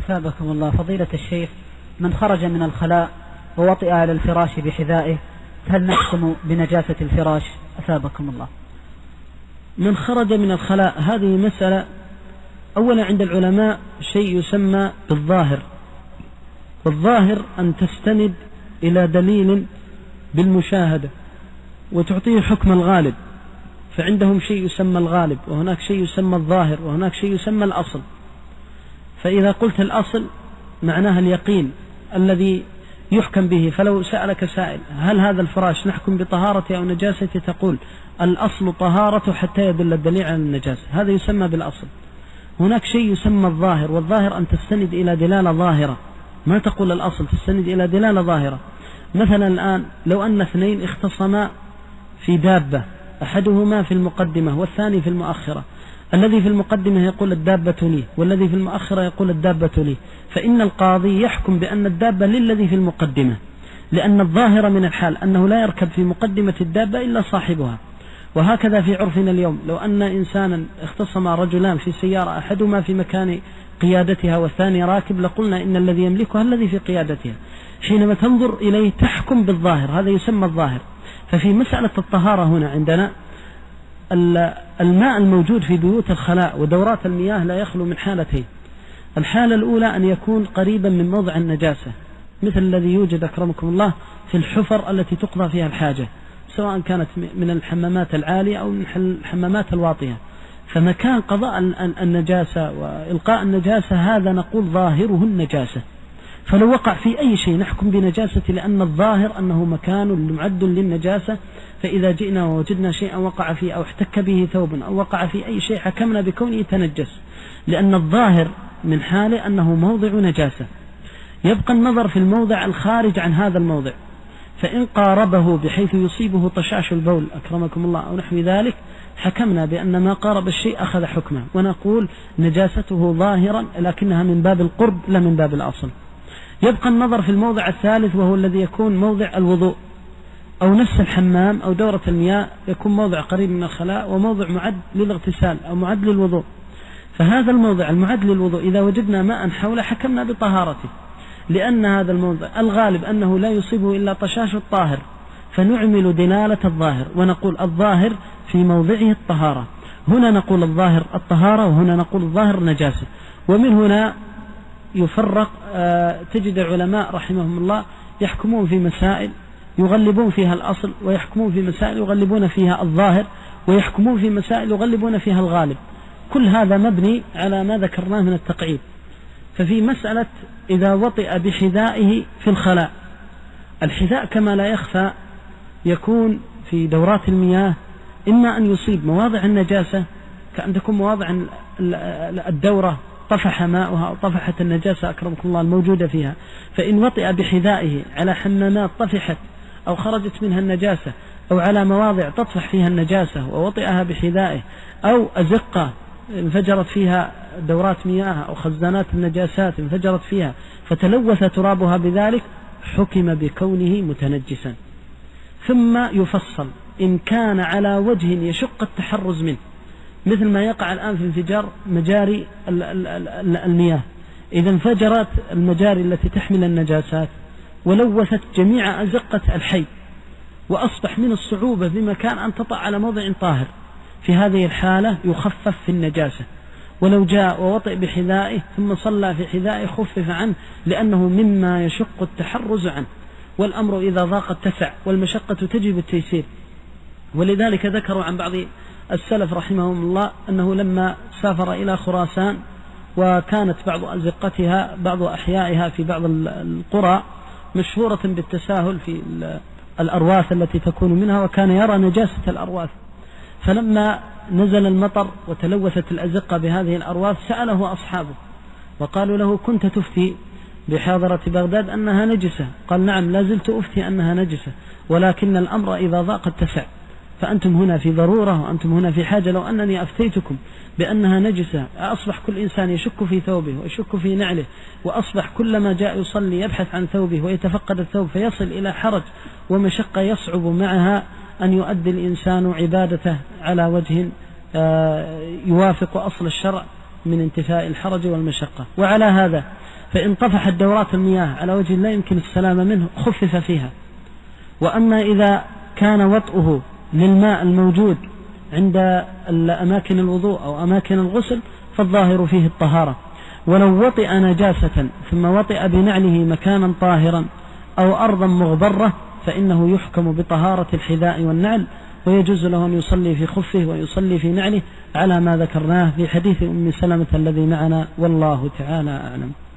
أثابكم الله. فضيلة الشيخ، من خرج من الخلاء ووطئ على الفراش بحذائه هل نحكم بنجاسة الفراش؟ أثابكم الله. من خرج من الخلاء هذه مسألة. أولا عند العلماء شيء يسمى بالظاهر، والظاهر أن تستند إلى دليل بالمشاهدة وتعطيه حكم الغالب، فعندهم شيء يسمى الغالب، وهناك شيء يسمى الظاهر، وهناك شيء يسمى الأصل. فإذا قلت الأصل معناها اليقين الذي يحكم به، فلو سألك سائل هل هذا الفراش نحكم بطهارته أو نجاسته، تقول الأصل طهارته حتى يدل الدليل على النجاسة، هذا يسمى بالأصل. هناك شيء يسمى الظاهر، والظاهر أن تستند إلى دلالة ظاهرة، ما تقول الأصل، تستند إلى دلالة ظاهرة. مثلا الآن لو أن اثنين اختصما في دابة، أحدهما في المقدمة والثاني في المؤخرة، الذي في المقدمة يقول الدابة لي، والذي في المؤخرة يقول الدابة لي، فإن القاضي يحكم بأن الدابة للذي في المقدمة، لأن الظاهر من الحال أنه لا يركب في مقدمة الدابة إلا صاحبها. وهكذا في عرفنا اليوم، لو أن إنسانا اختصم رجلان في سيارة، أحدهما في مكان قيادتها والثاني راكب، لقلنا إن الذي يملكها الذي في قيادتها. حينما تنظر إليه تحكم بالظاهر، هذا يسمى الظاهر. ففي مسألة الطهارة هنا عندنا الماء الموجود في بيوت الخلاء ودورات المياه لا يخلو من حالتين. الحالة الأولى أن يكون قريبا من موضع النجاسة، مثل الذي يوجد أكرمكم الله في الحفر التي تقضى فيها الحاجة، سواء كانت من الحمامات العالية أو من الحمامات الواطية. فمكان قضاء النجاسة وإلقاء النجاسة هذا نقول ظاهره النجاسة، فلو وقع في أي شيء نحكم بنجاسة، لأن الظاهر أنه مكان معد للنجاسة. فإذا جئنا ووجدنا شيئا وقع فيه أو احتك به ثوب أو وقع في أي شيء حكمنا بكونه تنجس، لأن الظاهر من حاله أنه موضع نجاسة. يبقى النظر في الموضع الخارج عن هذا الموضع، فإن قاربه بحيث يصيبه طشاش البول أكرمكم الله أو نحو ذلك، حكمنا بأن ما قارب الشيء أخذ حكمه، ونقول نجاسته ظاهرا لكنها من باب القرب لا من باب الأصل. يبقى النظر في الموضع الثالث، وهو الذي يكون موضع الوضوء أو نفس الحمام أو دورة المياه، يكون موضع قريب من الخلاء وموضع معد للاغتسال أو معد للوضوء. فهذا الموضع المعد للوضوء إذا وجدنا ماء حوله حكمنا بطهارته، لأن هذا الموضع الغالب أنه لا يصيبه إلا طشاش الطاهر، فنعمل دلالة الظاهر ونقول الظاهر في موضعه الطهارة. هنا نقول الظاهر الطهارة، وهنا نقول الظاهر نجاسة. ومن هنا يفرق، تجد العلماء رحمهم الله يحكمون في مسائل يغلبون فيها الأصل، ويحكمون في مسائل يغلبون فيها الظاهر، ويحكمون في مسائل يغلبون فيها الغالب. كل هذا مبني على ما ذكرناه من التقعيد. ففي مسألة إذا وطئ بحذائه في الخلاء، الحذاء كما لا يخفى يكون في دورات المياه إما أن يصيب مواضع النجاسة، كأن تكون مواضع الدورة طفح ماؤها أو طفحت النجاسة أكرمكم الله الموجودة فيها، فإن وطئ بحذائه على حمامات طفحت أو خرجت منها النجاسة، أو على مواضع تطفح فيها النجاسة ووطئها بحذائه، أو أزقة انفجرت فيها دورات مياه أو خزانات النجاسات انفجرت فيها فتلوث ترابها بذلك، حكم بكونه متنجسا. ثم يفصل إن كان على وجه يشق التحرز منه، مثل ما يقع الآن في انفجار مجاري المياه، إذا انفجرت المجاري التي تحمل النجاسات ولوثت جميع أزقة الحي، وأصبح من الصعوبة بمكان أن تطع على موضع طاهر، في هذه الحالة يخفف في النجاسة. ولو جاء ووطئ بحذائه ثم صلى في حذائه خفف عنه، لأنه مما يشق التحرز عنه، والأمر إذا ضاق اتسع، والمشقة تجب التيسير. ولذلك ذكروا عن بعض السلف رحمهم الله أنه لما سافر إلى خراسان، وكانت بعض أزقتها بعض أحيائها في بعض القرى مشهورة بالتساهل في الأرواث التي تكون منها، وكان يرى نجاسة الأرواث، فلما نزل المطر وتلوثت الأزقة بهذه الأرواث سأله أصحابه وقالوا له كنت تفتي بحاضرة بغداد أنها نجسة؟ قال نعم، لا زلت أفتي أنها نجسة، ولكن الأمر إذا ضاق اتسع، فأنتم هنا في ضرورة وأنتم هنا في حاجة. لو أنني أفتيتكم بأنها نجسة أصبح كل إنسان يشك في ثوبه ويشك في نعله، وأصبح كلما جاء يصلي يبحث عن ثوبه ويتفقد الثوب، فيصل إلى حرج ومشقة يصعب معها أن يؤدي الإنسان عبادته على وجه يوافق أصل الشرع من انتفاء الحرج والمشقة. وعلى هذا فإن طفحت دورات المياه على وجه لا يمكن السلامة منه خفف فيها. وأما إذا كان وطئه للماء الموجود عند أماكن الوضوء أو أماكن الغسل فالظاهر فيه الطهارة. ولو وطئ نجاسة ثم وطئ بنعله مكانا طاهرا أو أرضا مغبرة فإنه يحكم بطهارة الحذاء والنعل، ويجوز له أن يصلي في خفه ويصلي في نعله على ما ذكرناه في حديث أم سلمة الذي معنا، والله تعالى أعلم.